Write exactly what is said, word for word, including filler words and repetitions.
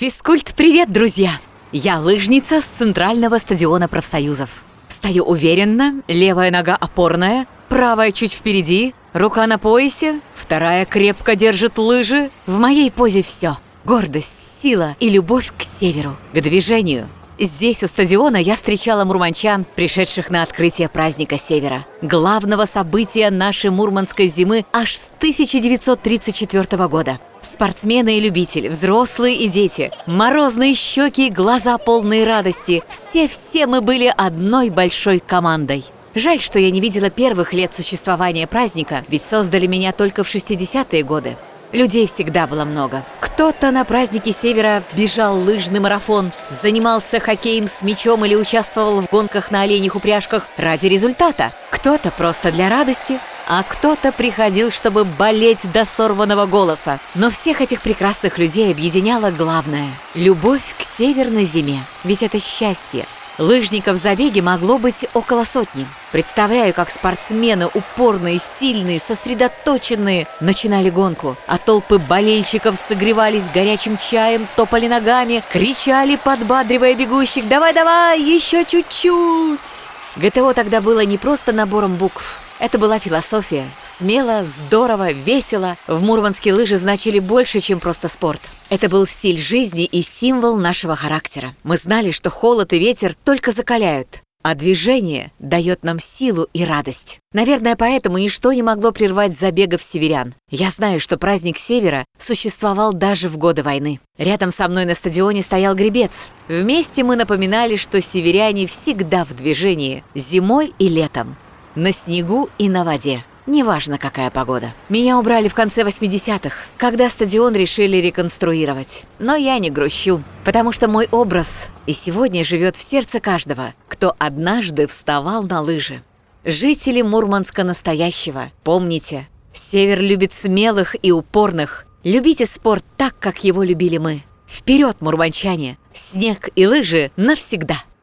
Физкульт-привет, друзья! Я лыжница с центрального стадиона профсоюзов. Стою уверенно, левая нога опорная, правая чуть впереди, рука на поясе, вторая крепко держит лыжи. В моей позе все. Гордость, сила и любовь к северу, к движению. Здесь, у стадиона, я встречала мурманчан, пришедших на открытие праздника Севера, главного события нашей мурманской зимы аж с тысяча девятьсот тридцать четвёртого года. Спортсмены и любители, взрослые и дети, морозные щеки и глаза полные радости. Все-все мы были одной большой командой. Жаль, что я не видела первых лет существования праздника, ведь создали меня только в шестидесятые годы. Людей всегда было много. Кто-то на празднике Севера бежал лыжный марафон, занимался хоккеем с мячом или участвовал в гонках на оленьих упряжках ради результата. Кто-то просто для радости, а кто-то приходил, чтобы болеть до сорванного голоса. Но всех этих прекрасных людей объединяло главное – любовь к северной зиме. Ведь это счастье. Лыжников в забеге могло быть около сотни. Представляю, как спортсмены, упорные, сильные, сосредоточенные, начинали гонку, а толпы болельщиков согревались горячим чаем, топали ногами, кричали, подбадривая бегущих: «Давай-давай, еще чуть-чуть!». ГТО тогда было не просто набором букв. Это была философия. Смело, здорово, весело. В Мурманске лыжи значили больше, чем просто спорт. Это был стиль жизни и символ нашего характера. Мы знали, что холод и ветер только закаляют, а движение дает нам силу и радость. Наверное, поэтому ничто не могло прервать забегов северян. Я знаю, что праздник Севера существовал даже в годы войны. Рядом со мной на стадионе стоял гребец. Вместе мы напоминали, что северяне всегда в движении, зимой и летом, на снегу и на воде. Неважно, какая погода. Меня убрали в конце восьмидесятых, когда стадион решили реконструировать. Но я не грущу, потому что мой образ и сегодня живет в сердце каждого, кто однажды вставал на лыжи. Жители Мурманска настоящего, помните, Север любит смелых и упорных. Любите спорт так, как его любили мы. Вперед, мурманчане! Снег и лыжи навсегда!